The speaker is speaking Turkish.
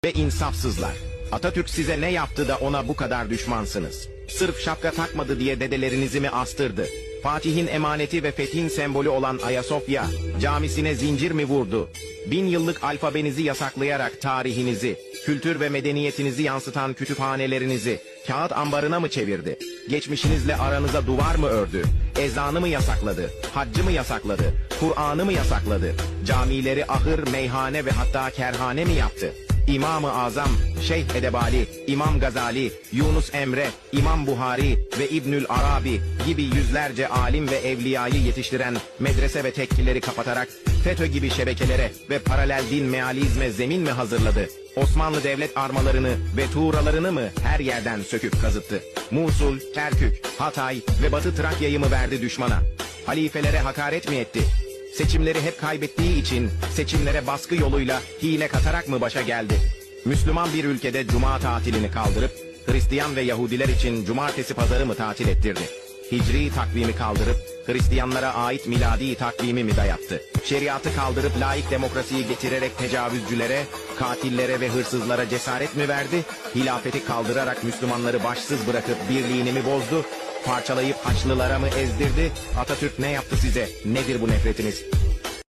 ve insafsızlar. Atatürk size ne yaptı da ona bu kadar düşmansınız? Sırf şapka takmadı diye dedelerinizi mi astırdı? Fatih'in emaneti ve fethin sembolü olan Ayasofya camisine zincir mi vurdu? 1000 yıllık alfabenizi yasaklayarak tarihinizi, kültür ve medeniyetinizi yansıtan kütüphanelerinizi kağıt ambarına mı çevirdi? Geçmişinizle aranıza duvar mı ördü? Ezanı mı yasakladı? Haccı mı yasakladı? Kur'an'ı mı yasakladı? Camileri ahır, meyhane ve hatta kerhane mi yaptı? İmam-ı Azam, Şeyh Edebali, İmam Gazali, Yunus Emre, İmam Buhari ve İbnül Arabi gibi yüzlerce alim ve evliyayı yetiştiren medrese ve tekkileri kapatarak FETÖ gibi şebekelere ve paralel din mealizme zemin mi hazırladı? Osmanlı devlet armalarını ve tuğralarını mı her yerden söküp kazıttı? Musul, Kerkük, Hatay ve Batı Trakya'yı mı verdi düşmana? Halifelere hakaret mi etti? Seçimleri hep kaybettiği için seçimlere baskı yoluyla hile katarak mı başa geldi? Müslüman bir ülkede cuma tatilini kaldırıp Hristiyan ve Yahudiler için cumartesi pazarı mı tatil ettirdi? Hicri takvimi kaldırıp Hristiyanlara ait miladi takvimi mi dayattı? Şeriatı kaldırıp laik demokrasiyi getirerek tecavüzcülere, katillere ve hırsızlara cesaret mi verdi? Hilafeti kaldırarak Müslümanları başsız bırakıp birliğini mi bozdu? Parçalayıp Haçlılara mı ezdirdi? Atatürk ne yaptı size? Nedir bu nefretiniz?